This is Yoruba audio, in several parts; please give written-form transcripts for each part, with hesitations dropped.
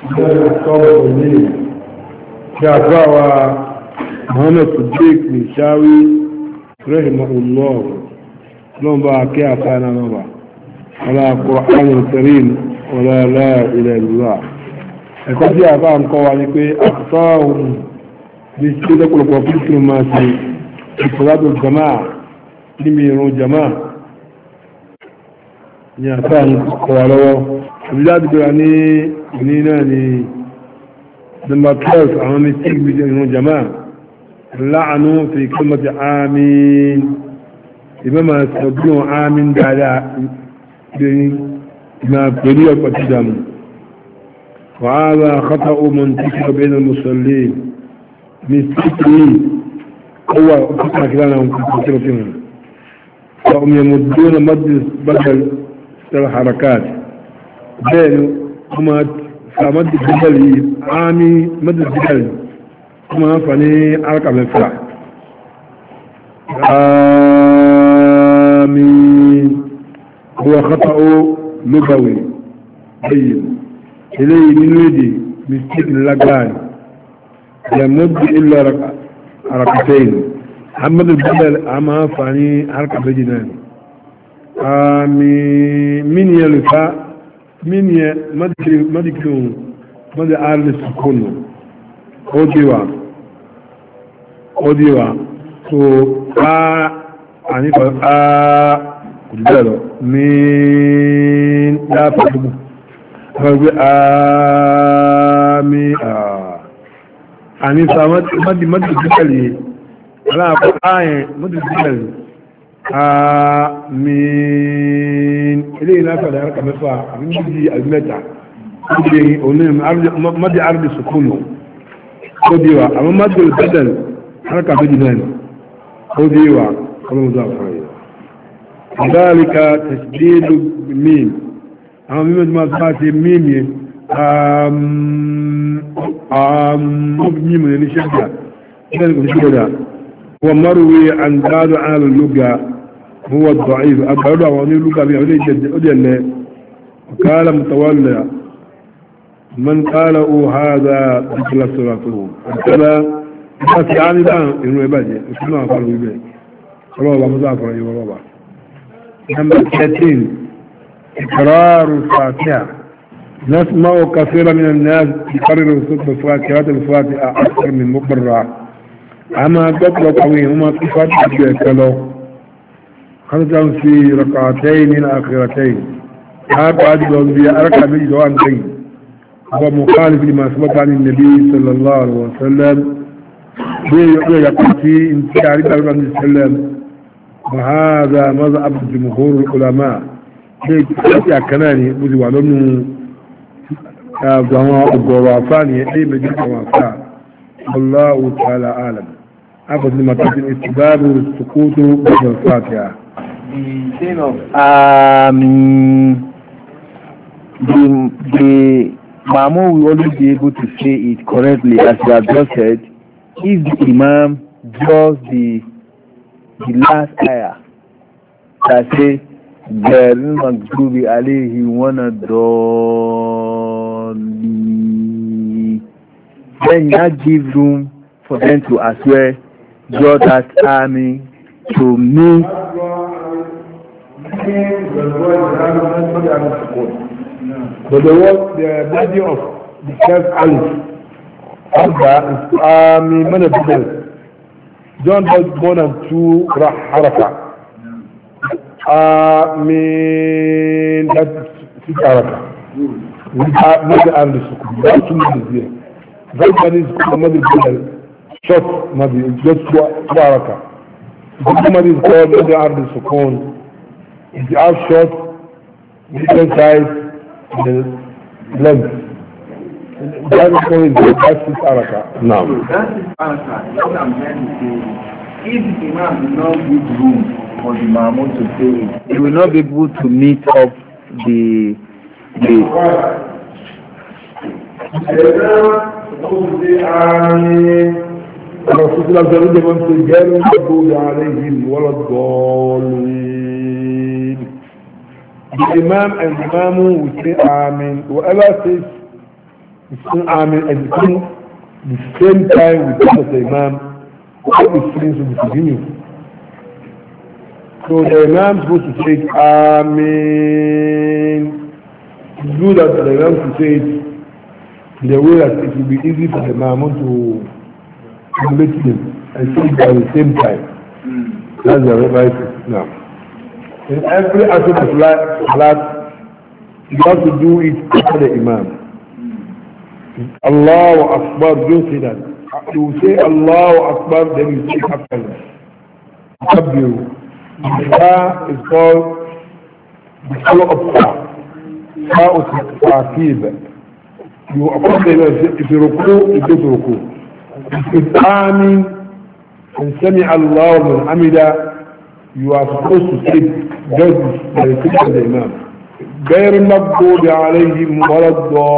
شافوا محمد صديق نشاوي رحمه الله لهم باكي أفانا نبا ولا قرآن الكريم ولا لا إله إلا الله أكاد أفان قوانيك أخطاهم بسكيدة كل قوانيك ما سي صلاة الجماعة لميرون جماعة يأفان قوانيك بلاد بلاني بنيناني لما تلاس عمامي سيك بجنون جماعة لعنوا في كلمة آمين إمام سبحانه آمين دادا ما بليه قتدام وهذا خطأ منتشر بين المصلين مستقلين هو خطأ كلامهم كثير فيهم فهم يمدون مد بدل الحركات بين هما فمد الجبل عامي مد الجبل هما فني حركة من فرح آمين هو خطأ لغوي بين إليه من ويدي مستيق اللقان يمد إلا حركتين محمد الجبل أما فني حركة بجنان آمين من يلفا من مدكون مد آل السكون أوديوا so ani ko kudalo min la fatubu ko ami ani samad mad dikali ala ko aye mad dikali min ile na fa da harka mafa abin ji almeta ile onin mad ardi sukunu kodiwa amma mad badal harka bidinan kodiwa كل مضاف ذلك تشديد الميم أما ميم ما صارت ميم ميم يعني شدة هو مروي عن بعض أهل اللغة هو الضعيف أبعد عن اللغة بيعمل جد وقال متولى من قاله هذا مثل صلاته كذا بس يعني الآن إنه يبادئ شنو قالوا يبادئ الله مضافر أيها الله نمبر 30 إقرار الفاتحة نسمع كثيرا من الناس يقرر صوت الفاتحة أكثر من مقرر أما قبل قوي هما في فاتحة بيكالو خاصة في ركعتين الأخيرتين هذا أجل أنبياء أركع بجوانتين هو مخالف لما ثبت عن النبي صلى الله عليه وسلم يقول في انتشار النبي صلى الله عليه وسلم وهذا مذهب جمهور العلماء يا كناني بدي وعلمنا جماعة الغرافانية أي مجلس وفاء والله تعالى أعلم أبد لما تجد استباب والسقوط بعد الفاتحة the saying of the Mamo will always be able to say it correctly as you have just said if the Imam draws the last ayah that say غير المغضوب عليهم ولا الضالين then that gives room for them to as well draw that army to meet but the body of the first alif Abba is army management don't do more than 2 haraka آمين that's 6 haraka ماذا عن السكون that's 2 minutes here that is called ماذا بدل short ماذا just 2 haraka ماذا is called ماذا عن السكون if you have short different size the length that is called that's 6 haraka now that is haraka what I'm trying to say if the Imam does not give room for the Mahmoud to say it, he will not be able to meet up the الرسول صلى الله عليه وسلم غير المغضوب عليهم ولا الضالين. The Imam and Imam will say Amen. Whoever says the Amin and become the same time with the Imam, all the things will be continued. So the Imam is supposed to say Amin. It's good that the Imam to say it in a way that it will be easy for the Imam to meet him and say it at the same time. That's the right thing. Now, in every aspect of life, you have to do it after the Imam. Allahu Akbar, don't say that. You say Allahu Akbar, then you say after it. Kabbiru. Sa is called the follow-up sa. Sa is ta'qib. You affirm the Imam, if you ruku, you go to ruku. If you amin and sami Allah min hamida, you are supposed to say just the repetition of the Imam. غير المغضوب عليهم ولا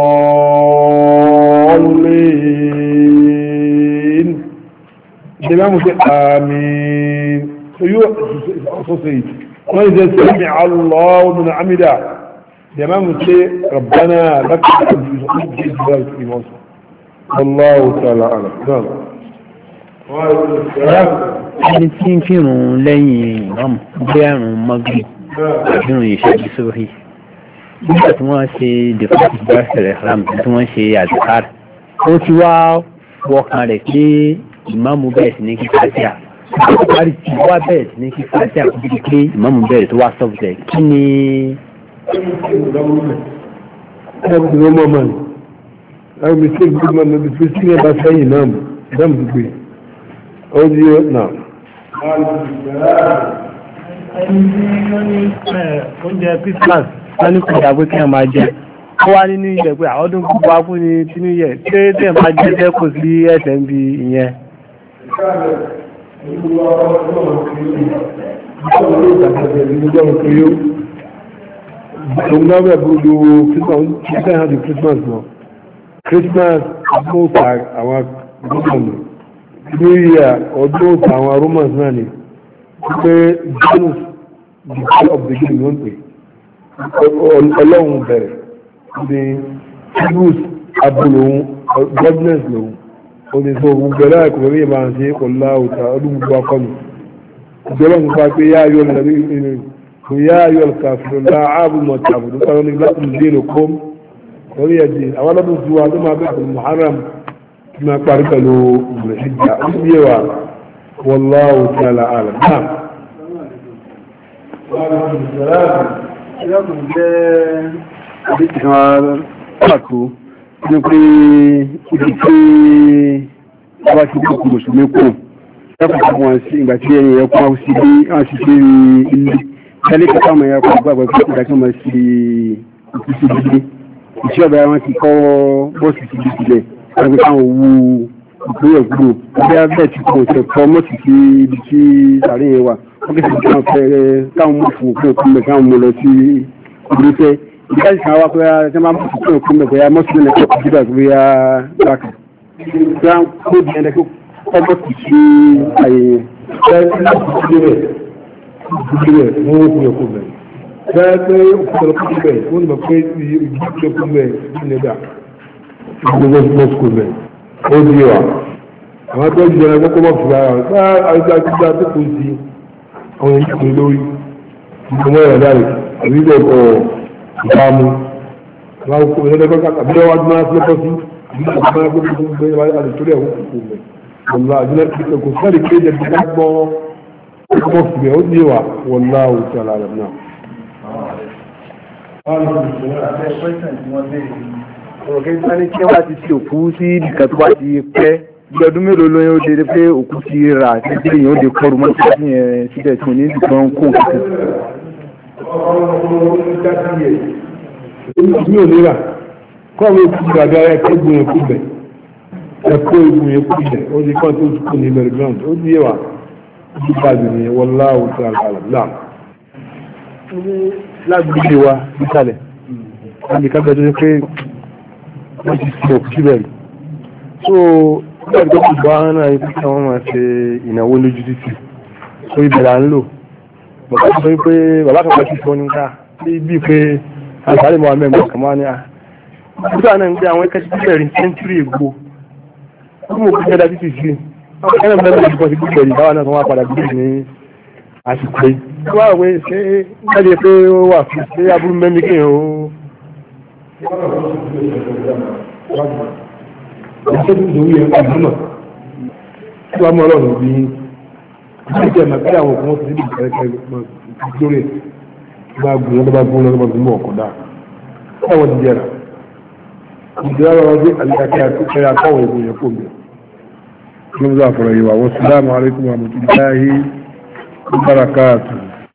الضالين. The Imam will say Ameen. So you also say it. When he says سمع الله من حمده, the Imam will say ربنا لك الحمد. والله تعالى أعلم. ẹni tí ń kírun lẹ́yìn ìmáàmù bí àrùn Maghrib àbírùn ìṣẹ́jú sórí nígbà tí wọ́n ṣe dèfọ́tì bẹ́ẹ̀rẹ̀ ram tí wọ́n ṣe àdìkár ó ti wá wọkàn rẹ̀ pé ìmáàmù bẹ̀rẹ̀ sí ní kí fásíà àdìkárí tí wá bẹ̀rẹ̀ sí ní kí fásíà kó bí pé ìmáàmù bẹ̀rẹ̀ tó wá sọ́fùtẹ̀ kí ni. àwọn mistake bí wọ́n lọ bí fi sí ẹ̀bá sẹ́yìn náà dáàmù ti gbé ó di náà. ẹni tí wọ́n ní oúnjẹ Christmas wọ́n ní kọjá pé kí wọ́n máa jẹ ó wá nínú ilẹ̀ pé àwọn ọdún gbogbo akú ni tínú yẹ tí tẹ̀ máa jẹ́ jẹ́ kò sí ẹsẹ̀ ń bi ìyẹn. Ògbàgbà gbogbo Christmas náà. Christmas àbúkà àwọn gómìnà New Year ọdún òtà àwọn Romans náà ni pé Janus the day of the beginning wọ́n pè ọlọ́run bẹ̀rẹ̀ ní Hebrews abúlòun godness lòun oníṣòwò gbogbo ẹ̀rọ ẹ̀kọ́ mẹ́rin máa ń ṣe ọlá òtà ọdún gbogbo akọni ìjọba ń pa pé yá ayọ́ lẹ́nu ìrìn kò yá ayọ́ kàfìrò láàbù mọ̀tà àbùdó sáré ní láti lè lè kóm orí ẹ̀dì àwọn ọlọ́dún tí wà tó máa bẹ̀rẹ̀ pẹ̀lú Muharram tí máa parí pẹ̀lú ìgbìyànjú ó sì yé wa wallahu ta'ala a'lam. Ìyọ́kùn jẹ́ àdíkì kan pàtó ní pé ibi tí ọba ti kú mùsùlùmí kù lẹ́kùn wọn sí ìgbà tí ẹni ẹkùn àwọn sí bí wọ́n sì ṣe ilé tẹ́lẹ̀ kẹta ọmọ ẹkùn àgbàgbà pé ìdájọ́ máa sí ìkúsí dídí ìṣẹ́ ọ̀bẹ wọn ti kọ́ bọ́ọ̀sì sí ibi sílẹ̀ wọ́n fi káwọn owó ìpínlẹ̀ kúrò bí abẹ́ ti kò tẹ̀ kọ́ mọ́sì sí ibi tí sàárẹ̀ yẹn wà wọ́n kì í sì káwọn fẹ́rẹ́ káwọn mú fún òkú òkú mẹ́ káwọn mú lọ sí ìgbésẹ̀ ìdájọ́ kan wá pé ẹ máa mú fún òkú mẹ́ pé mọ́sì lẹ́nu ẹ̀kọ́ jíjà pé ya bákan tí wọ́n kó di ẹ̀dẹ́ kọ́ mọ́sì sí àyè yẹn bẹ́ẹ̀ pé òkúta bẹ́ẹ̀ wọ́n mọ̀ pé ìgbìyànjú bẹ́ẹ̀ ní ẹ̀dá ìgbìyànjú school bẹ́ẹ̀ ó di wa àwọn tó ń jẹ́ ẹgbẹ́ kọ́ mọ̀ fún ara rẹ̀ bá àjọ àtijọ́ tó kù sí àwọn èyí kò lórí ìgbìmọ̀ ẹ̀rọ dáre àbí bẹ́ẹ̀ kọ́ ìbámu àwọn òkú ẹ̀rọ kọ́ àbí wọ́n adúmọ̀ láti lọ́kọ́ sí àbí wọ́n adúmọ̀ láti lọ́kọ́ sí bẹ́ẹ̀ àdìtúrẹ́ ẹ̀wọ̀n kò mẹ́ ọ̀la àdúrà kò sáré kéde ẹ̀dá gbọ́ ọmọ fìgbẹ́ ó di wa wọ́n láwùjọ tí a lára náà. Ọ̀rọ̀ kí ní kí wá ti ṣe òkú sí nìkan tó bá ti pẹ́ bí ọdún mélòó lóyún ó dédé pé òkú ti rà títí èèyàn ó dé kọrù mọ́ sí ẹ̀ síbẹ̀ tí mo ní ìdìkan kó nǹkan. Mi ò lè rà kọ́ àwọn òkú gbàgbà ẹ̀kọ́ ìgbìmọ̀ ẹ̀kú bẹ̀ ẹ̀kọ́ ìgbìmọ̀ ẹ̀kú bẹ̀ ó di kọ́ tó kú ní ìbẹ̀rẹ̀ ground ó di yẹwà ó di bàjù ní wallahu ta'ala a'lam. Lágbègbè wa nísàlẹ̀ wọ́n ní kábẹ́ tó ní pé wọ́n ti sin òkú síbẹ̀ rí so nígbà tó kù bá hàn náà ibi tí wọ́n máa ṣe ìnáwó lójú títì so ibẹ̀ là ń lò bàbá tó sọ pé bàbá kan pàṣẹ sọ níta bíi pé àgbàlẹ̀ Mohammed mọ̀ kàn máa ní nígbà náà ń gbé àwọn ẹ̀ka títí bẹ̀rẹ̀ sẹ́ńtúrì ègbò ó mú òkú jẹ́dá títí sí àwọn ẹ̀ka mẹ́rin lè bọ́ sí gbígbẹ̀ yìí báwa náà tó wá padà gbé ní àsìkò yìí wá wé ṣé jáde pé ó wà fún ṣé aburú mẹ́mí kí ó. ìṣẹ́ tó ń sọ wíyẹn àbúrò tí wàá mú ọlọ́run bí ìṣẹ́ ìmọ̀kí àwọn òkú wọn ti níbi ìkẹ́kẹ́ lórí bá gùn lọ́dọ́ bá gùn lọ́dọ́ bá gùn mọ́ ọ̀kọ̀dá káwọn ti jẹ́ra ìjọba wọn dé àlẹ́kẹ́ àkẹ́kẹ́ àkọ́wọ̀ ìbò yẹn fún mi ló ń zà fọ̀rọ̀ yìí wà wọ́n sílámù alaykum wa rahmatullahi wa barakatuh.